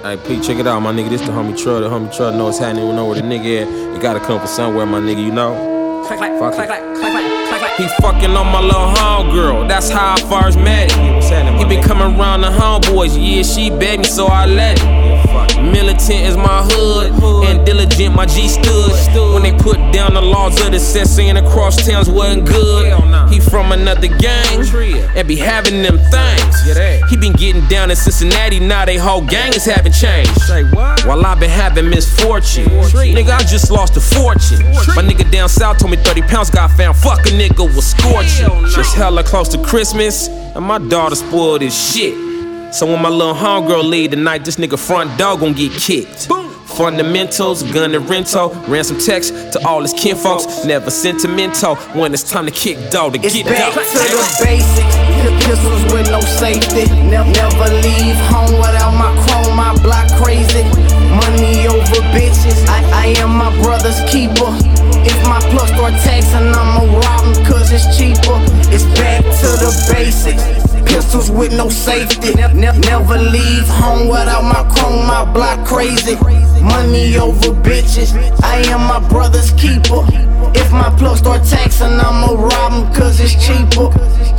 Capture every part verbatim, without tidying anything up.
Hey, Pete, check it out, my nigga. This the homie Truck. The homie Truck knows happening. We know where the nigga at. It gotta come from somewhere, my nigga, you know? Clack, clack, clack, clack, clack, clack, clack. He fucking on my little homegirl. That's how I first met him. He been coming around the homeboys. Yeah, she begged me, so I let him. Militant is my hood, and diligent my G stood. When they put down the laws of the set, saying the cross towns wasn't good. He from another gang, and be having them things. He been getting down in Cincinnati, now they whole gang is having change. While I been having misfortune, nigga, I just lost a fortune. My nigga down south told me thirty pounds got found, fuck a nigga was scorching. It's hella close to Christmas, and my daughter spoiled as shit. So when my little homegirl leave tonight, this nigga front door gon' get kicked. Fundamentals, gun and rental, ransom text to all his kinfolks. Never sentimental when it's time to kick dog to it's get back down. to the basics. Pistols with no safety. Never, never leave home without my chrome. My block crazy. Money over bitches. I, I am my brother's keeper. If my plus start taxing, I'ma rob him cause it's cheaper. It's back to the basics. Pistols with no safety. Ne never leave home without my chrome. My block crazy. Money over bitches. I am my brother's keeper. If my plug start taxing, I'ma rob him cause it's cheaper.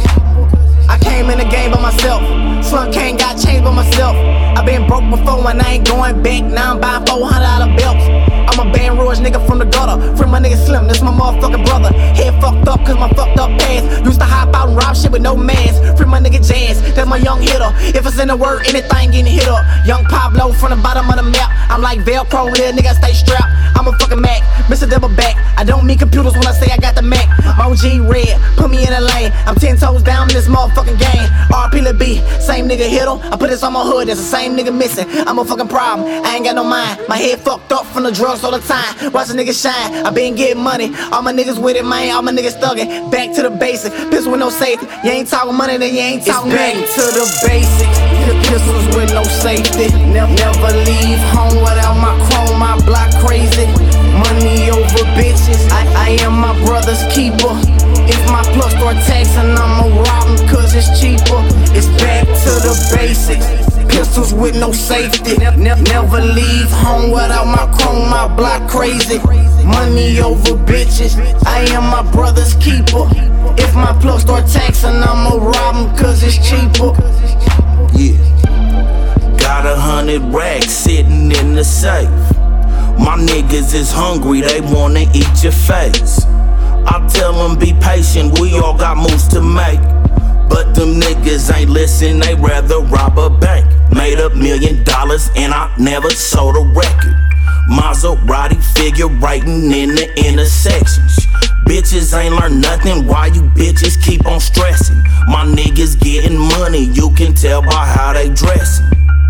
I came in the game by myself. Slunk ain't got changed by myself. I been broke before and I ain't going back. Now I'm buying four hundred dollar belts. I'm a Baton Rouge nigga from the gutter. Free my nigga Slim, this my motherfucking brother. Head fucked up cause my fucked up past. Used to hop out and rob shit with no mask. Free my nigga Jazz, that's my young hitter. If it's in the word, anything getting hit up. Young Pablo from the bottom of the map. I'm like Velcro, little nigga stay strapped. I'm a fucking Mac, Mister Double Back. I don't mean computers when I say I got the Mac. My O G red, put me in a lane. I'm ten toes down in this motherfucking game. R P Lil B, same nigga hit him. I put this on my hood, that's the same nigga missing. I'm a fucking problem, I ain't got no mind. My head fucked up from the drugs all the time. Watch a nigga shine, I been getting money. All my niggas with it, man, all my niggas thuggin'. Back to the basics, pistol with no safety. You ain't talking money, then you ain't talking back to the basics. Pistols with no safety. Never, never leave home without my chrome. My block crazy. Money over bitches. I, I am my brother's keeper. If my plug start taxing, I'ma rob him cause it's cheaper. It's back to the basics. Pistols with no safety. Ne ne never leave home without my chrome. My block crazy. Money over bitches. I am my brother's keeper. If my plug start taxing, I'ma rob him cause it's cheaper. Yeah. Got a hundred racks sitting in the safe. My niggas is hungry, they wanna eat your face. I tell them be patient, we all got moves to make. But them niggas ain't listen, they rather rob a bank. Made up million dollars and I never sold a record. Maserati figure writing in the intersections. Bitches ain't learned nothing, why you bitches keep on stressing? My niggas getting money, you can tell by how they dressing.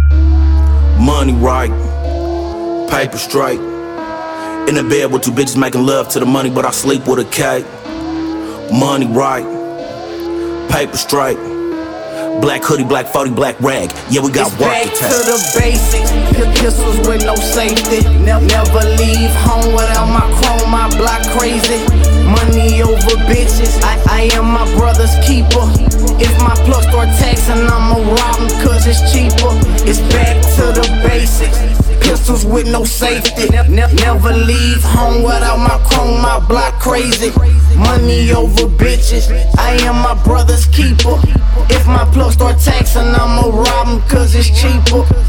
Money right, paper straight. In the bed with two bitches making love to the money, but I sleep with a cake. Money right, paper straight. Black hoodie, black forty, black rag. Yeah, we got it's work back to take. to the basics. Pistols with no safety. Ne never leave home without my chrome. My block crazy. Money over bitches. I, I am my brother's keeper. If my plug start taxing, I'ma rob him cause it's cheaper. It's back to the basics. Pistols with no safety. Ne ne never leave home without my chrome. My block crazy. Money over bitches. I am my brother's keeper. If my plug start taxing, I'ma rob him cause it's cheaper.